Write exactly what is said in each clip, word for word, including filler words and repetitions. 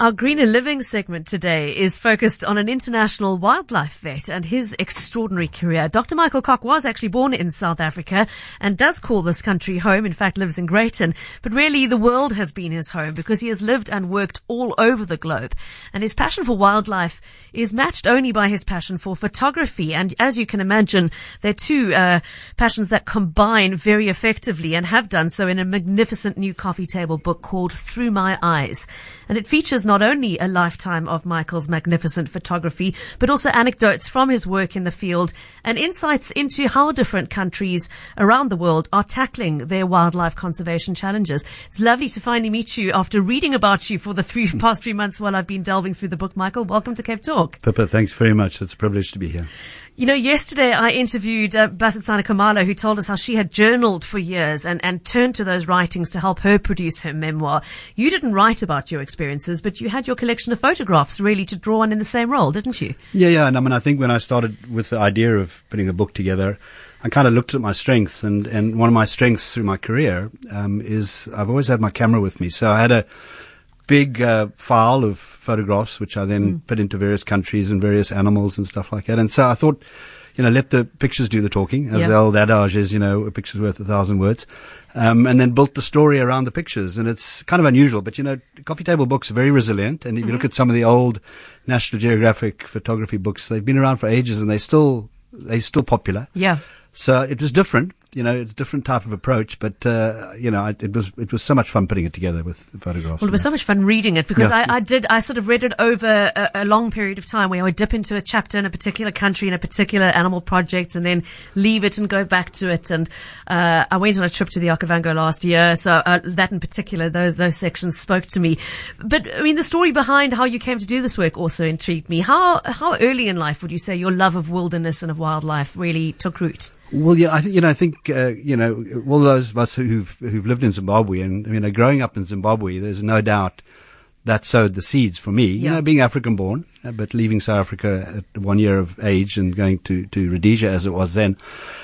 Our Greener Living segment today is focused on an international wildlife vet and his extraordinary career. Doctor Michael Koch was actually born in South Africa and does call this country home, in fact lives in Greyton. But really the world has been his home because he has lived and worked all over the globe. And his passion for wildlife is matched only by his passion for photography. And as you can imagine, they're two uh, passions that combine very effectively and have done so in a magnificent new coffee table book called Through My Eyes. And it features not only a lifetime of Michael's magnificent photography, but also anecdotes from his work in the field and insights into how different countries around the world are tackling their wildlife conservation challenges. It's lovely to finally meet you after reading about you for the three, past three months while I've been delving through the book. Michael, welcome to Cape Talk. Pippa, thanks very much. It's a privilege to be here. You know, yesterday I interviewed uh, Basetsana Kamala, who told us how she had journaled for years and, and turned to those writings to help her produce her memoir. You didn't write about your experiences, but you had your collection of photographs really to draw on in the same role, didn't you? Yeah, yeah. And I mean, I think when I started with the idea of putting a book together, I kind of looked at my strengths, and, and one of my strengths through my career um, is I've always had my camera with me. So I had a big uh, file of photographs, which I then mm. put into various countries and various animals and stuff like that. And so I thought, you know, let the pictures do the talking, as yeah. the old adage is, you know, a picture's worth a thousand words. Um, and then built the story around the pictures. And it's kind of unusual, but, you know, coffee table books are very resilient. And if mm-hmm. you look at some of the old National Geographic photography books, they've been around for ages and they still, they're still popular. Yeah. So it was different. You know, it's a different type of approach, but, uh, you know, it, it was, it was so much fun putting it together with the photographs. Well, it was so much fun reading it because yeah. I, I did, I sort of read it over a, a long period of time where I would dip into a chapter in a particular country in a particular animal project and then leave it and go back to it. And, uh, I went on a trip to the Okavango last year. So, uh, that in particular, those, those sections spoke to me. But, I mean, the story behind how you came to do this work also intrigued me. How, how early in life would you say your love of wilderness and of wildlife really took root? Well, yeah, I think, you know, I think, uh, you know, all those of us who've, who've lived in Zimbabwe and, you know, growing up in Zimbabwe, there's no doubt that sowed the seeds for me, yeah. you know, being African born, uh, but leaving South Africa at one year of age and going to, to Rhodesia as it was then.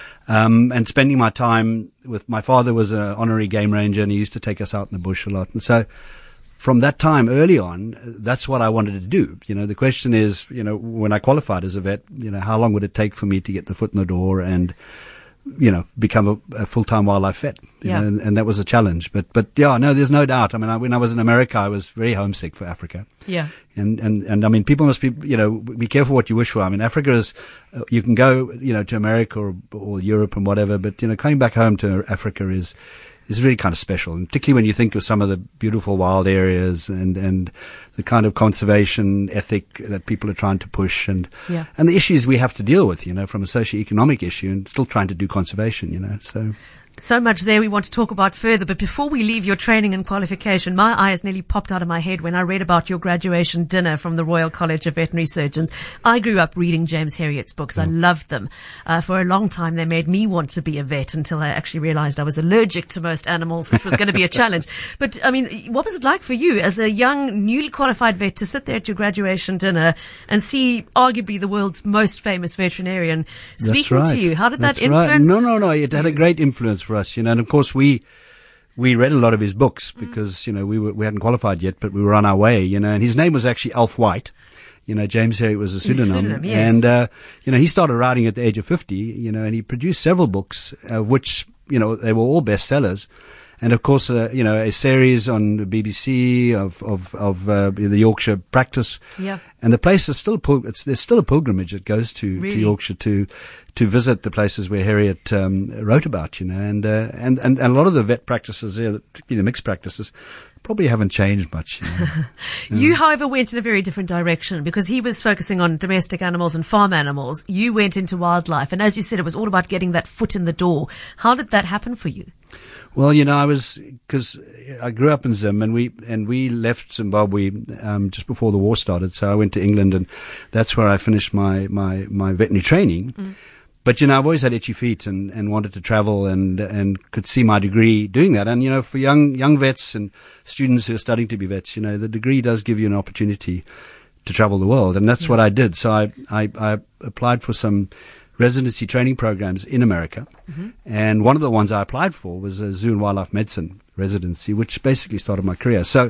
Um, and spending my time with, my father was an honorary game ranger and he used to take us out in the bush a lot. And so, from that time early on, that's what I wanted to do. You know, the question is, you know, when I qualified as a vet, you know, how long would it take for me to get the foot in the door and, you know, become a, a full-time wildlife vet? You yeah. know, and, and that was a challenge. But, but yeah, no, there's no doubt. I mean, I, when I was in America, I was very homesick for Africa. Yeah. And, and, and I mean, people must be, you know, be careful what you wish for. I mean, Africa is, uh, you can go, you know, to America or, or Europe and whatever, but, you know, coming back home to Africa is, is really kind of special, and particularly when you think of some of the beautiful wild areas and, and the kind of conservation ethic that people are trying to push and, yeah. and the issues we have to deal with, you know, from a socio-economic issue and still trying to do conservation, you know, so. So much there we want to talk about further, but before we leave your training and qualification, my eyes nearly popped out of my head when I read about your graduation dinner from the Royal College of Veterinary Surgeons. I grew up reading James Herriot's books. I loved them. Uh, for a long time, they made me want to be a vet until I actually realized I was allergic to most animals, which was going to be a challenge. But, I mean, what was it like for you as a young, newly qualified vet to sit there at your graduation dinner and see arguably the world's most famous veterinarian speaking right. to you? How did That's that influence? Right. No, no, no. It had a great influence for us, you know, and of course we, we read a lot of his books because, mm. you know, we were, we hadn't qualified yet, but we were on our way, you know, and his name was actually Alf White. You know, James Herriot was a pseudonym. pseudonym yes. And, uh, you know, he started writing at the age of fifty, you know, and he produced several books, of which, you know, they were all bestsellers. And of course, uh, you know, a series on the B B C of, of, of, uh, the Yorkshire practice. Yeah. And the place is still, pil- it's, there's still a pilgrimage that goes to, really? to Yorkshire to, to visit the places where Herriot, um, wrote about, you know, and, uh, and, and, and a lot of the vet practices there, particularly the mixed practices, probably haven't changed much. You, know. You, however, went in a very different direction because he was focusing on domestic animals and farm animals. You went into wildlife. And as you said, it was all about getting that foot in the door. How did that happen for you? Well, you know, I was, cause I grew up in Zim and we, and we left Zimbabwe, um, just before the war started. So I went to England and that's where I finished my, my, my veterinary training. Mm. But, you know, I've always had itchy feet and, and wanted to travel and, and could see my degree doing that. And, you know, for young, young vets and students who are studying to be vets, you know, the degree does give you an opportunity to travel the world. And that's yeah. what I did. So I, I, I applied for some residency training programs in America. Mm-hmm. And one of the ones I applied for was a zoo and wildlife medicine residency, which basically started my career. So,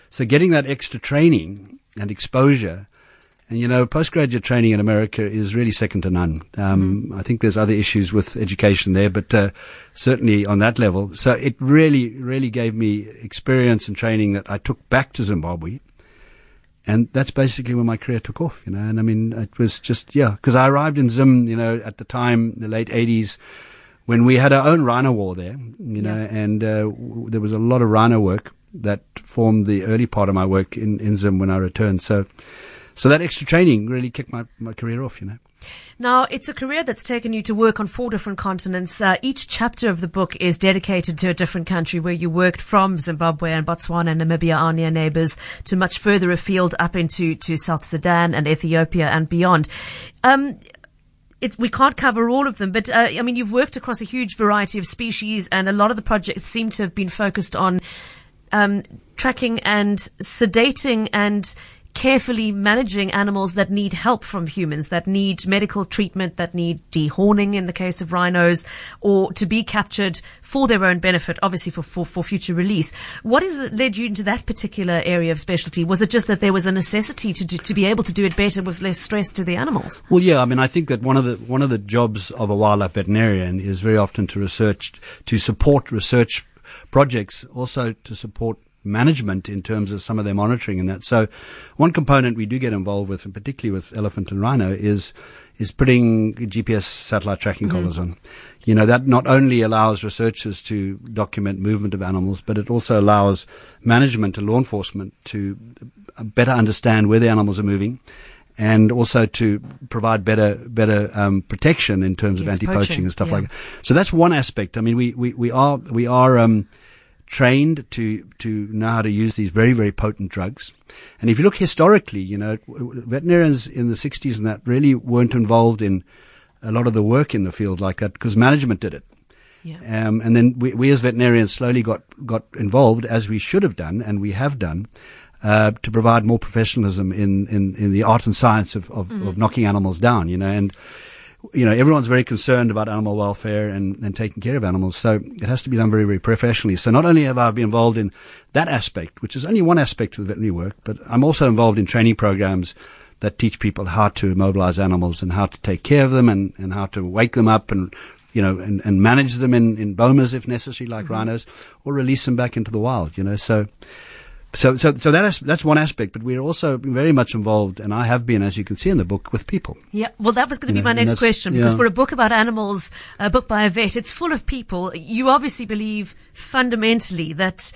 so getting that extra training and exposure, and you know, postgraduate training in America is really second to none. Um, mm-hmm. I think there's other issues with education there, but uh, certainly on that level. So it really, really gave me experience and training that I took back to Zimbabwe. And that's basically when my career took off, you know. And I mean, it was just, yeah, because I arrived in Zim, you know, at the time, the late eighties, when we had our own rhino war there, you know, yeah. and uh, w- there was a lot of rhino work that formed the early part of my work in, in Zim when I returned. So, so that extra training really kicked my, my career off, you know. Now, it's a career that's taken you to work on four different continents. Uh, each chapter of the book is dedicated to a different country where you worked, from Zimbabwe and Botswana and Namibia, our near neighbors, to much further afield up into to South Sudan and Ethiopia and beyond. Um, It's, we can't cover all of them, but uh, I mean, you've worked across a huge variety of species, and a lot of the projects seem to have been focused on um, tracking and sedating and carefully managing animals that need help from humans, that need medical treatment, that need dehorning in the case of rhinos, or to be captured for their own benefit, obviously for, for, for future release. What is it led you into that particular area of specialty? Was it just that there was a necessity to do, to be able to do it better with less stress to the animals? Well, yeah, I mean, I think that one of the one of the jobs of a wildlife veterinarian is very often to research, to support research projects, also to support management in terms of some of their monitoring and that. So one component we do get involved with, and particularly with elephant and rhino, is is putting G P S satellite tracking mm-hmm. collars on. You know, that not only allows researchers to document movement of animals, but it also allows management and law enforcement to better understand where the animals are moving, and also to provide better better um, protection in terms of yes, anti-poaching poaching. and stuff yeah. like that. So that's one aspect. I mean, we we, we are we are um, trained to to know how to use these very, very potent drugs. And if you look historically, you know, veterinarians in the sixties and that really weren't involved in a lot of the work in the field like that, because management did it. Yeah. Um, and then we, we as veterinarians slowly got, got involved, as we should have done, and we have done, uh, to provide more professionalism in, in, in the art and science of, of, mm-hmm. of knocking animals down, you know, and, you know, everyone's very concerned about animal welfare and, and taking care of animals. So it has to be done very, very professionally. So not only have I been involved in that aspect, which is only one aspect of the veterinary work, but I'm also involved in training programs that teach people how to immobilize animals and how to take care of them and, and how to wake them up and, you know, and, and manage them in, in bomas if necessary, like mm-hmm. rhinos, or release them back into the wild, you know. So, So, so, so that is, that's one aspect, but we're also very much involved, and I have been, as you can see in the book, with people. Yeah, well, that was going to be know, my next question, because yeah. for a book about animals, a book by a vet, it's full of people. You obviously believe fundamentally that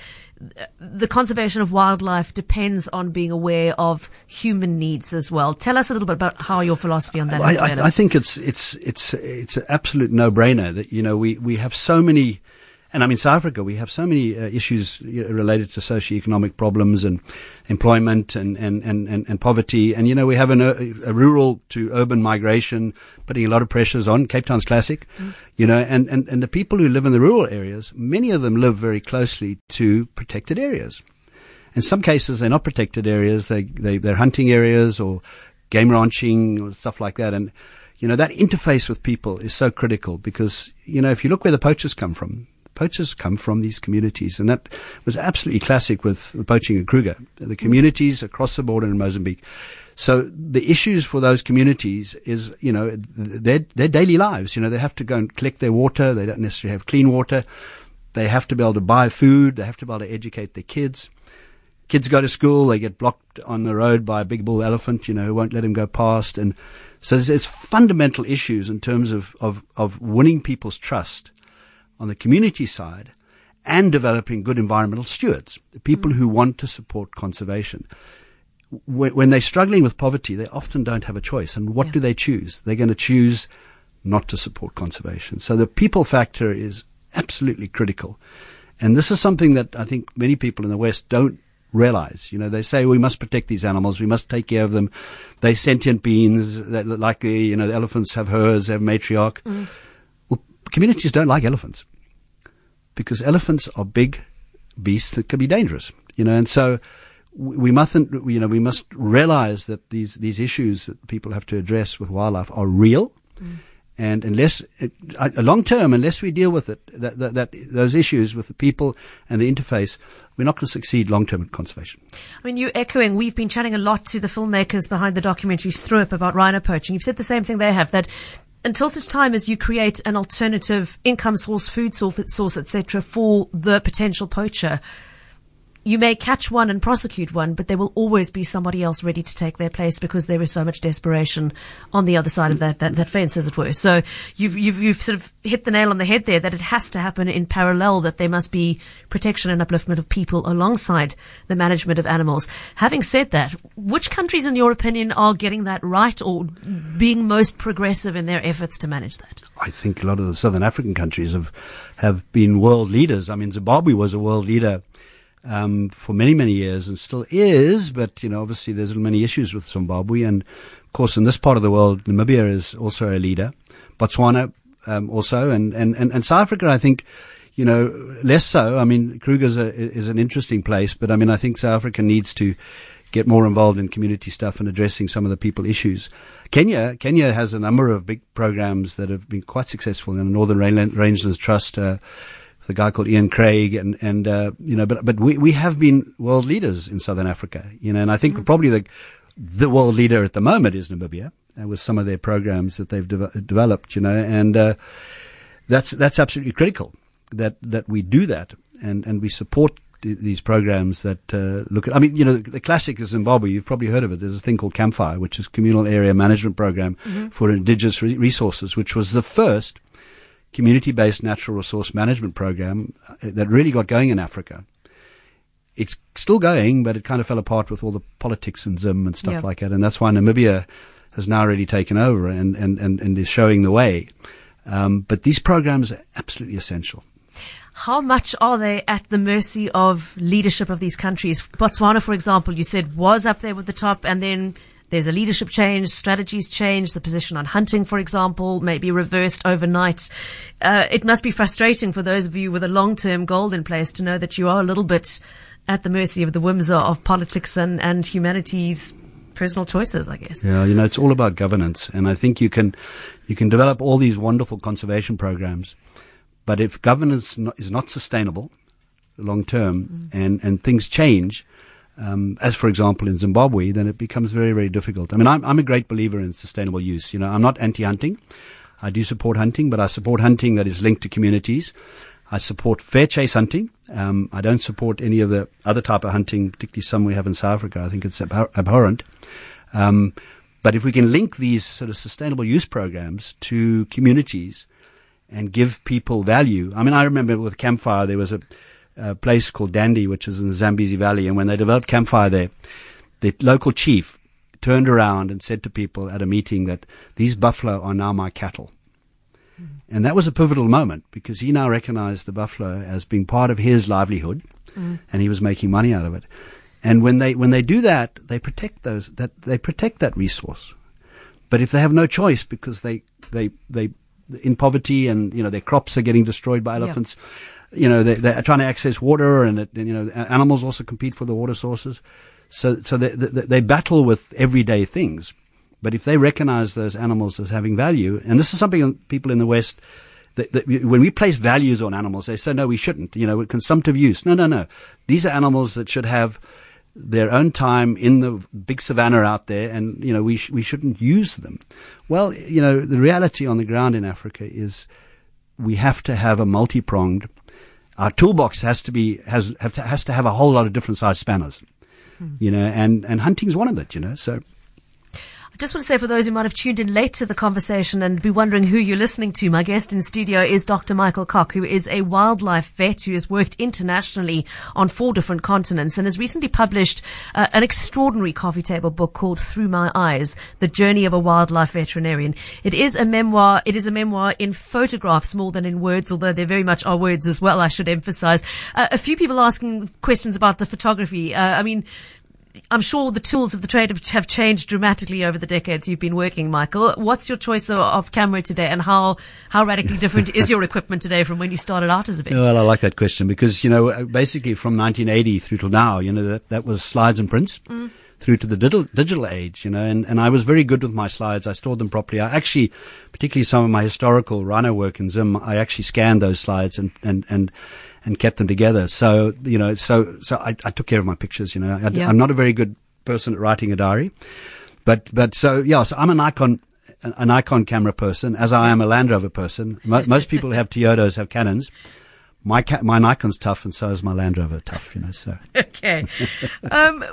the conservation of wildlife depends on being aware of human needs as well. Tell us a little bit about how your philosophy on that I, is developed. I, I think it's, it's, it's, it's an absolute no-brainer that, you know, we, we have so many. And I mean, South Africa, we have so many uh, issues you know, related to socioeconomic problems and employment and, and, and, and, and poverty. And, you know, we have an, a, a rural to urban migration putting a lot of pressures on. Cape Town's classic, mm. you know, and, and, and the people who live in the rural areas, many of them live very closely to protected areas. In some cases, they're not protected areas. They, they, they're hunting areas or game ranching or stuff like that. And, you know, that interface with people is so critical because, you know, if you look where the poachers come from, poachers come from these communities, and that was absolutely classic with poaching in Kruger. The communities across the border in Mozambique. So the issues for those communities is, you know, their their daily lives. You know, they have to go and collect their water. They don't necessarily have clean water. They have to be able to buy food. They have to be able to educate their kids. Kids go to school. They get blocked on the road by a big bull elephant, you know, who won't let them go past. And so there's, there's fundamental issues in terms of, of, of winning people's trust on the community side and developing good environmental stewards, the people mm. who want to support conservation. When, when they're struggling with poverty, they often don't have a choice. And what yeah. do they choose? They're going to choose not to support conservation. So the people factor is absolutely critical. And this is something that I think many people in the West don't realize. You know, they say we must protect these animals, we must take care of them. They're sentient beings, that, like the, you know, the elephants have herds, they have matriarch. Mm. Well, communities don't like elephants because elephants are big beasts that can be dangerous. You know, and so we mustn't, you know, we must realize that these, these issues that people have to address with wildlife are real. Mm. And unless, uh, long term, unless we deal with it, that, that, that those issues with the people and the interface, we're not going to succeed long term in conservation. I mean, you're echoing, we've been chatting a lot to the filmmakers behind the documentary Through about rhino poaching. You've said the same thing they have, that until such time as you create an alternative income source, food source, source et cetera, for the potential poacher, you may catch one and prosecute one, but there will always be somebody else ready to take their place because there is so much desperation on the other side of that, that, that fence, as it were. So you've, you've, you've sort of hit the nail on the head there, that it has to happen in parallel, that there must be protection and upliftment of people alongside the management of animals. Having said that, which countries, in your opinion, are getting that right or being most progressive in their efforts to manage that? I think a lot of the Southern African countries have, have been world leaders. I mean, Zimbabwe was a world leader Um, for many, many years and still is, but, you know, obviously there's many issues with Zimbabwe. And, of course, in this part of the world, Namibia is also a leader. Botswana, um, also. And, and, and, and South Africa, I think, you know, less so. I mean, Kruger's a, is an interesting place, but, I mean, I think South Africa needs to get more involved in community stuff and addressing some of the people issues. Kenya, Kenya has a number of big programs that have been quite successful in the Northern Rangelands Trust, uh, the guy called Ian Craig, and, and, uh, you know, but, but we, we have been world leaders in Southern Africa, you know, and I think mm-hmm. probably the, the world leader at the moment is Namibia, uh, with some of their programs that they've de- developed, you know, and, uh, that's, that's absolutely critical that, that we do that and, and we support th- these programs that, uh, look at, I mean, you know, the, the classic is Zimbabwe. You've probably heard of it. There's a thing called Campfire, which is Communal Area Management Program mm-hmm. for Indigenous re- Resources, which was the first community-based natural resource management program that really got going in Africa. It's still going, but it kind of fell apart with all the politics and Zim and stuff yeah. like that. And that's why Namibia has now really taken over and, and, and, and is showing the way. Um, but these programs are absolutely essential. How much are they at the mercy of leadership of these countries? Botswana, for example, you said was up there with the top, and then there's a leadership change, strategies change, the position on hunting, for example, may be reversed overnight. Uh, it must be frustrating for those of you with a long-term goal in place to know that you are a little bit at the mercy of the whims of politics and, and humanity's personal choices, I guess. Yeah, you know, it's all about governance. And I think you can, you can develop all these wonderful conservation programs, but if governance not, is not sustainable long-term mm. and, and things change, Um, as for example in Zimbabwe, then it becomes very, very difficult. I mean, I'm, I'm a great believer in sustainable use. You know, I'm not anti-hunting. I do support hunting, but I support hunting that is linked to communities. I support fair chase hunting. Um, I don't support any of the other type of hunting, particularly some we have in South Africa. I think it's abhor- abhorrent. Um, but if we can link these sort of sustainable use programs to communities and give people value. I mean, I remember with Campfire, there was a a place called Dandi, which is in the Zambezi Valley. And when they developed Campfire there, the local chief turned around and said to people at a meeting that these buffalo are now my cattle. Mm-hmm. And that was a pivotal moment because he now recognized the buffalo as being part of his livelihood mm-hmm. and he was making money out of it. And when they, when they do that, they protect those, that, they protect that resource. But if they have no choice because they, they, they, in poverty and, you know, their crops are getting destroyed by elephants, yeah. You know, they, they're trying to access water, and, it, and you know, animals also compete for the water sources. So, so they, they, they battle with everyday things. But if they recognize those animals as having value, and this is something people in the West, that, that when we place values on animals, they say, no, we shouldn't, you know, consumptive use. No, no, no. These are animals that should have their own time in the big savannah out there, and, you know, we, sh- we shouldn't use them. Well, you know, the reality on the ground in Africa is we have to have a multi-pronged. Our toolbox has to be, has, have to, has to have a whole lot of different size spanners, hmm. you know, and, and hunting's one of it, you know, so. I just want to say for those who might have tuned in late to the conversation and be wondering who you're listening to, my guest in studio is Doctor Michael Cock, who is a wildlife vet who has worked internationally on four different continents and has recently published uh, an extraordinary coffee table book called Through My Eyes, The Journey of a Wildlife Veterinarian. It is a memoir. It is a memoir in photographs more than in words, although there very much are words as well, I should emphasize. Uh, a few people asking questions about the photography. Uh, I mean, I'm sure the tools of the trade have, have changed dramatically over the decades you've been working, Michael. What's your choice of, of camera today, and how, how radically different is your equipment today from when you started out as a vet? Well, I like that question because, you know, basically from nineteen eighty through till now, you know, that, that was slides and prints, mm. through to the digital, digital age, you know, and, and I was very good with my slides. I stored them properly. I actually, particularly some of my historical rhino work in Zim, I actually scanned those slides and, and, and, and kept them together. So, you know, so, so I, I took care of my pictures, you know. I, yeah. I'm not a very good person at writing a diary, but, but so, yeah, so I'm an Nikon, an Nikon camera person, as I am a Land Rover person. Mo- most people who have Toyotas have Canons. My ca- my Nikon's tough, and so is my Land Rover tough, you know, so. Okay. Um,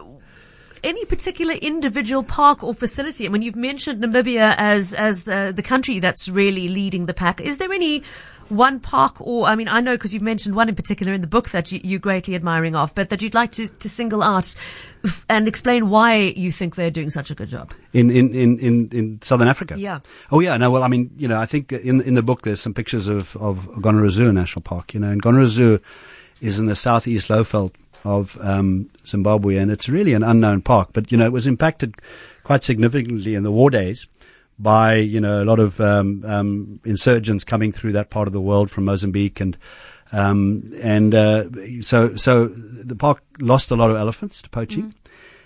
any particular individual park or facility? I mean, you've mentioned Namibia as, as the, the country that's really leading the pack. Is there any one park or, I mean, I know because you've mentioned one in particular in the book that you, you're greatly admiring of, but that you'd like to, to single out and explain why you think they're doing such a good job? In, in, in, in, in Southern Africa? Yeah. Oh, yeah. No, well, I mean, you know, I think in, in the book there's some pictures of, of Gonorrhoea National Park, you know, and Gonorrhoea is in the southeast lowveld of um, Zimbabwe, and it's really an unknown park, but, you know, it was impacted quite significantly in the war days by, you know, a lot of um, um, insurgents coming through that part of the world from Mozambique, and um, and uh, so so the park lost a lot of elephants to poaching, mm.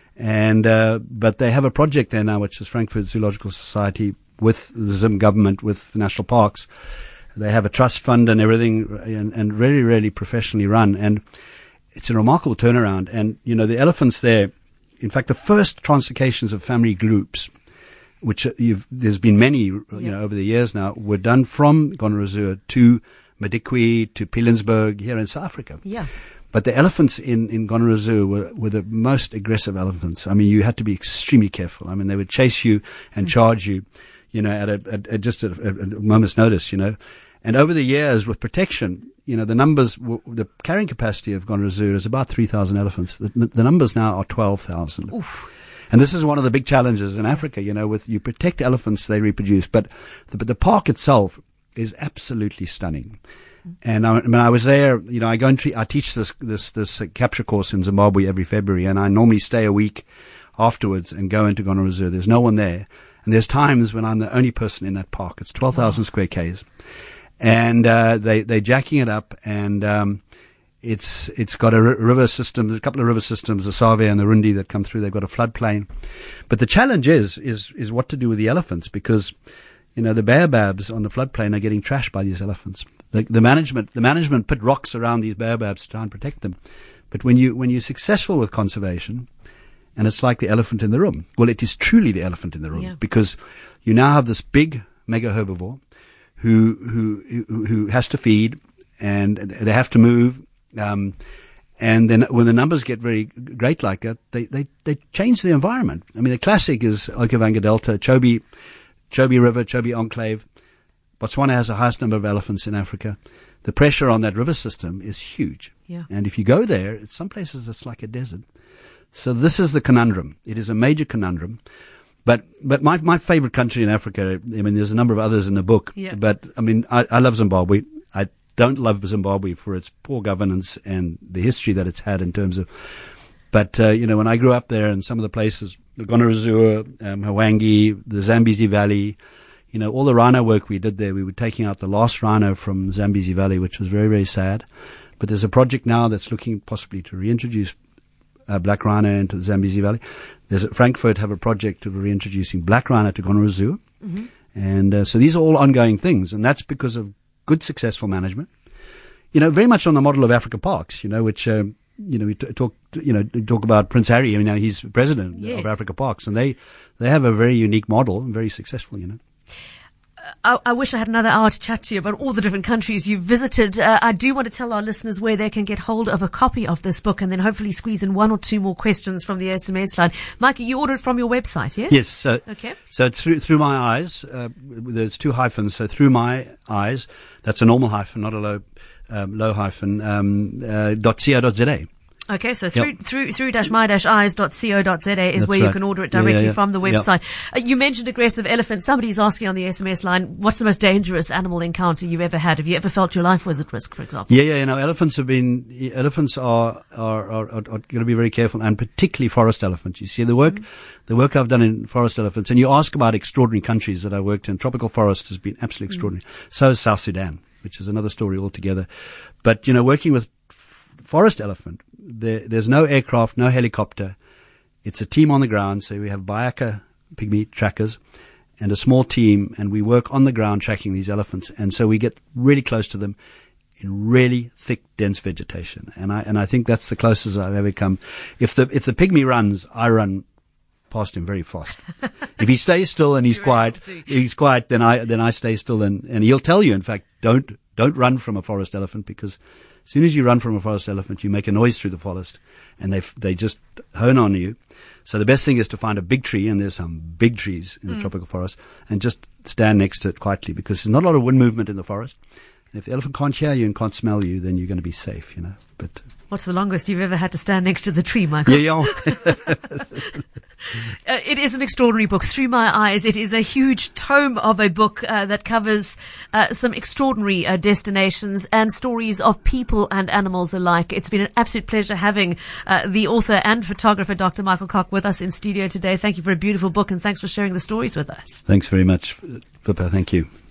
and uh, but they have a project there now, which is Frankfurt Zoological Society with the Zim government, with the national parks. They have a trust fund and everything, and, and really, really professionally run, and it's a remarkable turnaround. And you know, the elephants there, in fact, the first translocations of family groups, which you've, there's been many, you yeah. know, over the years now, were done from Gonorrhoea to Madikwe to Pilanesberg here in South Africa. Yeah. But the elephants in, in Gonorrhoea were, were the most aggressive elephants. I mean, you had to be extremely careful. I mean, they would chase you and charge you, you know, at, a, at, at just a, a, a moment's notice, you know. And over the years, with protection, you know, the numbers, the carrying capacity of Gonorrhoea is about three thousand elephants. The, the numbers now are twelve thousand. Oof. And this is one of the big challenges in Africa, you know, with you protect elephants, they reproduce. But the, but the park itself is absolutely stunning. And I, when I was there, you know, I go and tre- I teach this, this, this uh, capture course in Zimbabwe every February, and I normally stay a week afterwards and go into Gonorrhoea. There's no one there. And there's times when I'm the only person in that park. It's twelve thousand wow. square Ks. And, uh, they, they're jacking it up, and, um, It's it's got a r- river system, a couple of river systems, the Save and the Rundi that come through. They've got a floodplain, but the challenge is is is what to do with the elephants, because you know the baobabs on the floodplain are getting trashed by these elephants. The, the management the management put rocks around these baobabs to try and protect them, but when you when you're successful with conservation, and it's like the elephant in the room. Well, it is truly the elephant in the room, yeah. because you now have this big mega herbivore who who who, who has to feed, and they have to move. Um, and then when the numbers get very great like that, they, they, they change the environment. I mean, the classic is Okavango Delta, Chobe, Chobe River, Chobe Enclave. Botswana has the highest number of elephants in Africa. The pressure on that river system is huge. Yeah. And if you go there, in some places it's like a desert. So this is the conundrum. It is a major conundrum. But, but my, my favorite country in Africa, I mean, there's a number of others in the book, yeah. but I mean, I, I love Zimbabwe. I don't love Zimbabwe for its poor governance and the history that it's had in terms of, but, uh, you know, when I grew up there in some of the places, Gonorrhoea, um, Hwange, the Zambezi Valley, you know, all the rhino work we did there, we were taking out the last rhino from Zambezi Valley, which was very, very sad. But there's a project now that's looking possibly to reintroduce uh, black rhino into the Zambezi Valley. There's a, Frankfurt have a project of reintroducing black rhino to Gonorrhoea. Mm-hmm. And uh, so these are all ongoing things, and that's because of good, successful management, you know, very much on the model of Africa Parks, you know, which, um, you know, we t- talk, you know, talk about Prince Harry. I mean, he's president yes. of Africa Parks, and they, they have a very unique model and very successful, you know. I, I wish I had another hour to chat to you about all the different countries you've visited. Uh, I do want to tell our listeners where they can get hold of a copy of this book, and then hopefully squeeze in one or two more questions from the S M S line. Mike, you ordered from your website, yes? Yes. So, okay. So through through my eyes, uh, there's two hyphens. So through my eyes, that's a normal hyphen, not a low um, low hyphen. Um, uh, dot co dot za. Okay, so through, yep. through, through dash my dash eyes dot co dot za is That's where right. you can order it directly yeah, yeah, yeah. from the website. Yep. Uh, you mentioned aggressive elephants. Somebody's asking on the S M S line, what's the most dangerous animal encounter you've ever had? Have you ever felt your life was at risk, for example? Yeah, yeah, you know, elephants have been, elephants are, are, are, are, are going to be very careful, and particularly forest elephants. You see, the work, mm-hmm. the work I've done in forest elephants, and you ask about extraordinary countries that I worked in, tropical forest has been absolutely extraordinary. Mm-hmm. So is South Sudan, which is another story altogether. But, you know, working with f- forest elephant, There, there's no aircraft, no helicopter, It's a team on the ground, so we have Bayaka pygmy trackers and a small team, and we work on the ground tracking these elephants. And so we get really close to them in really thick, dense vegetation. And I and I think that's the closest I've ever come. If the if the pygmy runs, I run past him very fast. If he stays still and he's quiet, he's quiet, then I then I stay still, and, and he'll tell you, in fact, don't don't run from a forest elephant, because as soon as you run from a forest elephant, you make a noise through the forest, and they they just hone on you. So the best thing is to find a big tree, and there's some big trees in the mm. tropical forest, and just stand next to it quietly, because there's not a lot of wind movement in the forest. And if the elephant can't hear you and can't smell you, then you're going to be safe, you know. But what's the longest you've ever had to stand next to the tree, Michael? Yeah, yeah. Uh, it is an extraordinary book, Through My Eyes. It is a huge tome of a book uh, that covers uh, some extraordinary uh, destinations and stories of people and animals alike. It's been an absolute pleasure having uh, the author and photographer, Doctor Michael Koch, with us in studio today. Thank you for a beautiful book, and thanks for sharing the stories with us. Thanks very much, Pippa. Thank you.